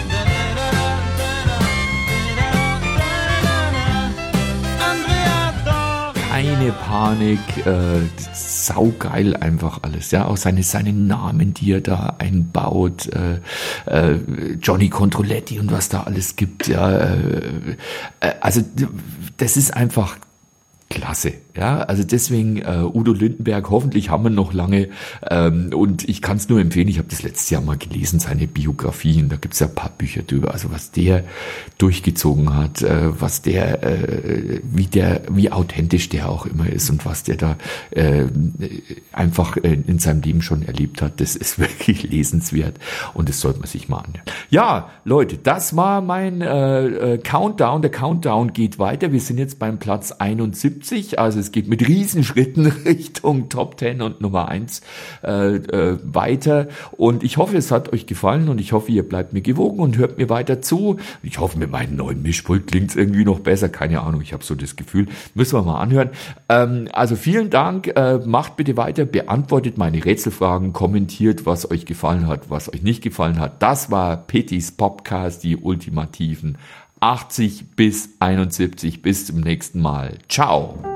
Andrea Doria. Keine Panik, äh, saugeil einfach alles, ja, auch seine, seine Namen, die er da einbaut, äh, äh, Johnny Controletti und was da alles gibt, ja, äh, äh, also das ist einfach klasse, ja, also deswegen äh, Udo Lindenberg, hoffentlich haben wir noch lange, ähm, und ich kann es nur empfehlen, ich habe das letztes Jahr mal gelesen, seine Biografien, da gibt es ja ein paar Bücher drüber, also was der durchgezogen hat, äh, was der, äh, wie der, wie authentisch der auch immer ist und was der da äh, einfach äh, in seinem Leben schon erlebt hat, das ist wirklich lesenswert und das sollte man sich mal anhören. Ja, Leute, das war mein äh, äh, Countdown, der Countdown geht weiter, wir sind jetzt beim Platz einundsiebzig. einundsiebzig. Also es geht mit Riesenschritten Richtung Top zehn und Nummer eins äh, äh, weiter. Und ich hoffe, es hat euch gefallen und ich hoffe, ihr bleibt mir gewogen und hört mir weiter zu. Ich hoffe, mit meinem neuen Mischpult klingt es irgendwie noch besser. Keine Ahnung, ich habe so das Gefühl. Müssen wir mal anhören. Ähm, also vielen Dank. Äh, macht bitte weiter. Beantwortet meine Rätselfragen. Kommentiert, was euch gefallen hat, was euch nicht gefallen hat. Das war Petys Podcast, die ultimativen achtzig bis einundsiebzig. Bis zum nächsten Mal. Ciao.